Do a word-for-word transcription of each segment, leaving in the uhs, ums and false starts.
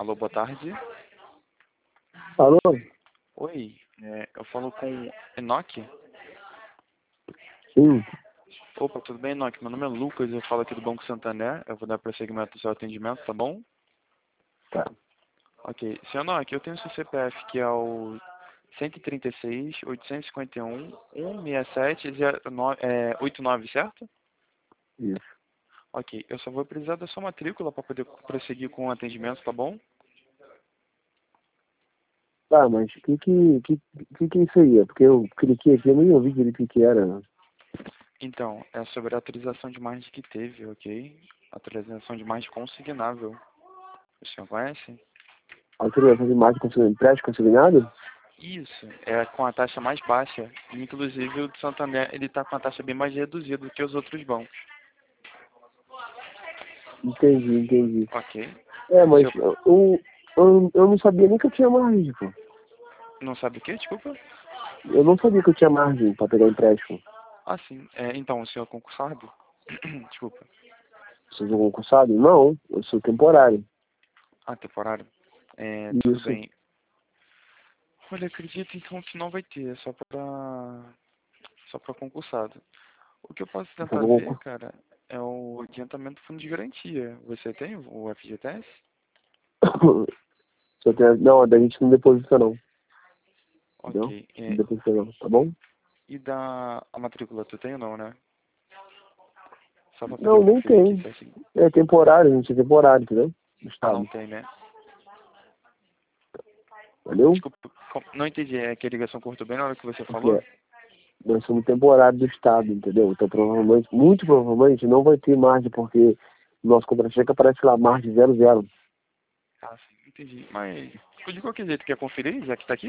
Alô, boa tarde. Alô? Oi, é, eu falo com Enoque? Sim. Opa, tudo bem, Enoque? Meu nome é Lucas, eu falo aqui do Banco Santander. Eu vou dar prosseguimento ao seu atendimento, tá bom? Tá. Ok. Senhor Enoque, eu tenho o seu C P F, que é o cento e trinta e seis, oitocentos e cinquenta e um, cento e sessenta e sete, zero nove, é, oitenta e nove, certo? Isso. Ok, eu só vou precisar da sua matrícula para poder prosseguir com o atendimento, tá bom? Tá, mas o que que, que, que que é isso aí? É porque eu cliquei aqui, eu nem ouvi direito o que que era. Então, é sobre a atualização de margem que teve, ok? Atualização de margem consignável. O senhor conhece? Autorização de imagem consignado, empréstimo consignado? Isso, é com a taxa mais baixa. Inclusive o do Santander, ele está com a taxa bem mais reduzida do que os outros bancos. Entendi, entendi. Ok? É, O mas senhor eu, eu, eu não sabia nem que eu tinha margem, pô. não sabe o quê? Desculpa? Eu não sabia que eu tinha margem pra pegar empréstimo. Ah, sim. É, então, o senhor é concursado? Desculpa. Você é concursado? Não, eu sou temporário. Ah, temporário. É, tudo Isso. bem. Olha, acredito então que não vai ter, é só para só para concursado. O que eu posso Eu sou tentar ver, concur- cara, é o adiantamento do fundo de garantia. Você tem o F G T S? Só tem- Não, a gente não deposita não. Entendeu? Ok. Não É, deposita não, tá bom? e da a matrícula, tu tem ou não, né? Só para poder Não, nem conferir aqui tem. certinho. É temporário, a gente é temporário, entendeu? Do Ah, não estado. tem, né? Valeu? Desculpa, com- não entendi. É que a ligação cortou bem na hora que você Porque falou? nós somos temporário do estado, entendeu? Então provavelmente, muito provavelmente, não vai ter margem, porque no nosso contra-cheque aparece lá margem zero zero. Ah, sim, entendi. Mas, de qualquer jeito, quer conferir, já que tá aqui?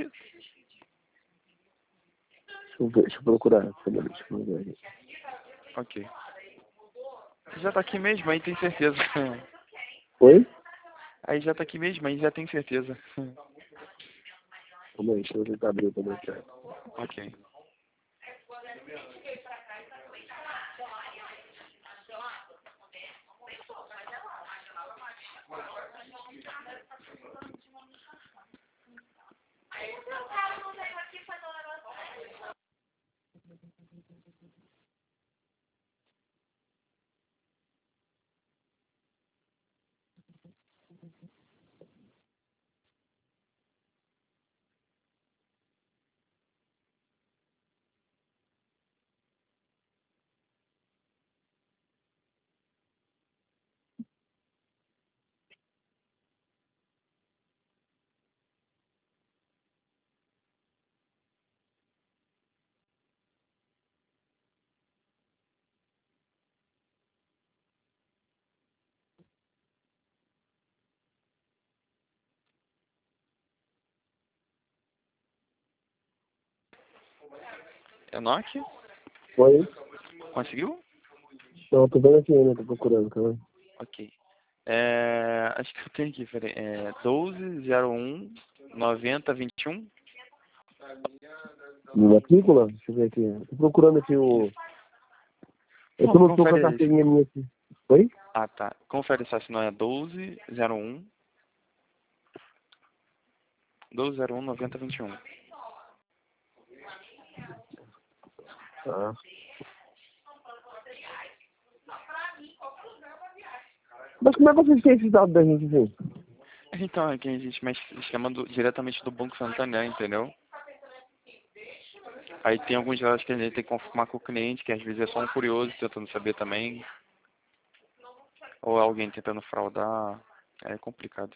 Deixa eu ver, deixa eu procurar. Deixa eu procurar aqui. Ok. Já tá aqui mesmo, aí tem certeza. Oi? Aí já tá aqui mesmo, aí já tem certeza. Calma aí, deixa eu tentar abrir também. Cara. Ok. Enoque? Oi? Conseguiu? Não, tô vendo aqui ainda, tô procurando, calma Ok. É, acho que eu tenho aqui, peraí. É doze zero um noventa vinte e um. aí. Matrícula? Deixa eu ver aqui. Eu tô procurando aqui o. Isso. Eu Não, tô, no- tô com a confere aí. carteirinha minha aqui. Oi? Ah, tá. Confere só se não é doze zero um doze zero um noventa vinte e um. Ah. Mas como é que vocês têm esses dados da gente, assim? Então, aqui a gente mexe chama do, diretamente do Banco Santander, entendeu? Aí tem alguns dados que a gente tem que confirmar com o cliente, que às vezes é só um curioso tentando saber também, ou alguém tentando fraudar. É complicado.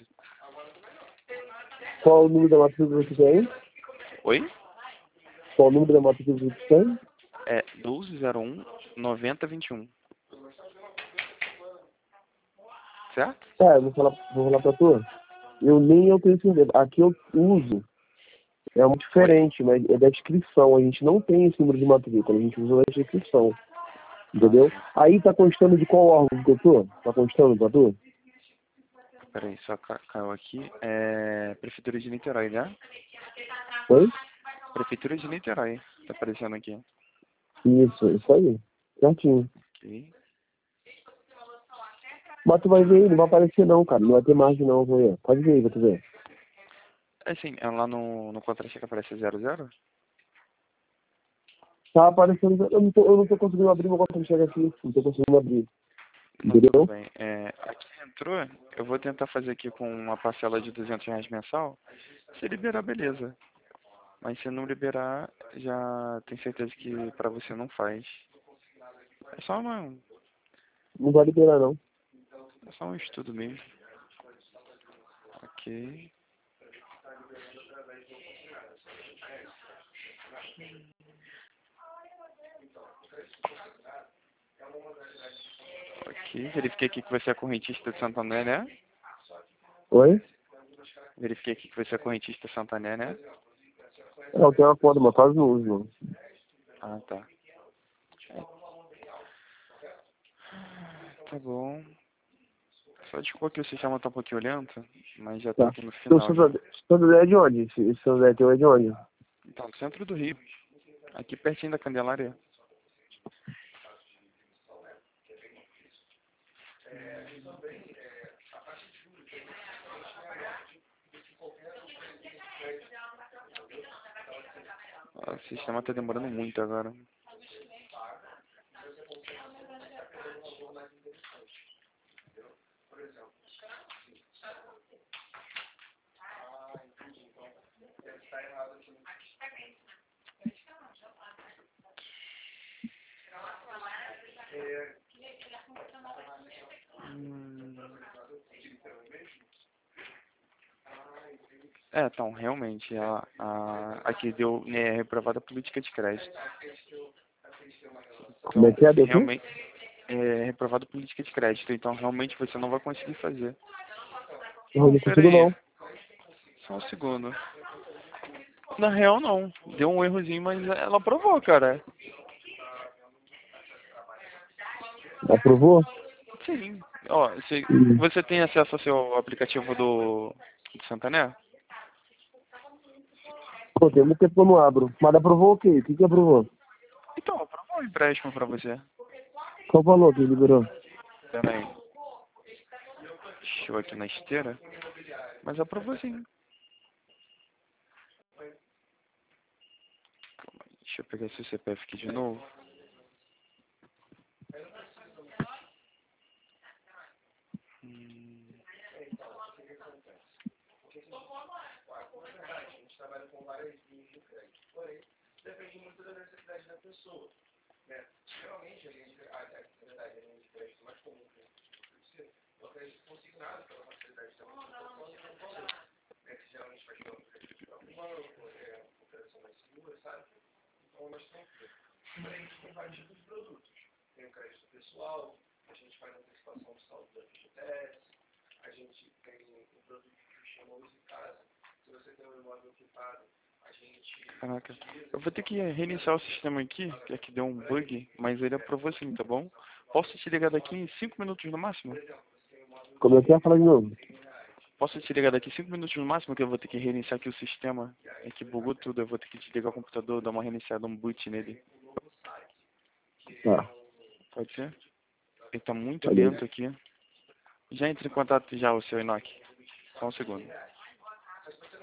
Qual o número da matrícula que tem? Oi? Qual o número da matrícula que tem? É doze zero um noventa vinte e um. Certo? É, eu vou falar, vou falar pra tu. Eu nem eu tenho entendido. Aqui eu uso. É muito Oi? diferente, mas é da inscrição. A gente não tem esse número de matrícula, a gente usa da inscrição. Ah, Entendeu? sim. Aí tá constando de qual órgão que eu tô? Tá constando pra tu? Peraí, só ca- caiu aqui. É Prefeitura de Niterói, né? Oi? Prefeitura de Niterói. Tá aparecendo aqui. Isso, isso aí. Certinho. Ok. Mas tu vai ver aí, não vai aparecer não, cara. Não vai ter margem não, vou ver. Pode ver aí pra tu ver. Assim, é lá no, no contra-cheque aparece zero zero? Tá aparecendo, eu não tô, eu não tô conseguindo abrir meu contra-cheque aqui. Não tô conseguindo abrir. Não, tudo Entendeu? bem. É, aqui entrou, eu vou tentar fazer aqui com uma parcela de duzentos reais mensal. Se liberar, beleza. Mas se não liberar, já tem certeza que pra você não faz. É só uma, Não vai liberar não. é só um estudo mesmo. Ok. Ok. Verifiquei aqui que você é correntista de Santander, né? Oi? Verifiquei aqui que você é correntista de Santander, né? É, eu tenho uma conta, mas quase não uso, mano. Ah, tá. Tá bom. Só desculpa que o sistema tá um pouquinho lento, mas já tá Tá. aqui no Então, final já. Santander Santander é de onde? Esse esse Santander teu é de onde? Então, no centro do Rio. Aqui pertinho da Candelária. Ah, o sistema tá demorando muito agora. Hum. É, então, realmente, a, a, aqui deu né, reprovada a política de crédito. Como é Então, que é, deu aqui? realmente, é reprovada a política de crédito. Então, realmente, você não vai conseguir fazer. Eu Não, não pera consigo aí. não. Só um segundo. Na real, não. Deu um errozinho, mas ela aprovou, cara. Aprovou? Sim. Ó, você, Hum. você tem acesso ao seu aplicativo do de Santander? Pô, tem muito tempo que eu não abro. Mas aprovou o quê? O que que aprovou? Então, aprovou o empréstimo pra você. Qual o valor que liberou? Pera aí. Deixa eu aqui na esteira. Mas aprovou sim. Deixa eu pegar seu C P F aqui de novo. Hum. Caraca. Eu vou ter que reiniciar o sistema aqui, que aqui deu um bug, mas ele aprovou sim, tá bom? Posso te ligar daqui em cinco minutos no máximo? Como é que é? Fala de novo. Posso te ligar daqui cinco minutos no máximo, que eu vou ter que reiniciar aqui o sistema. É que bugou tudo, eu vou ter que desligar o computador, dar uma reiniciada, um boot nele. Tá. Pode ser? Ele tá muito Beleza. lento aqui. Já entre em contato já, o seu Enoch. Só um segundo.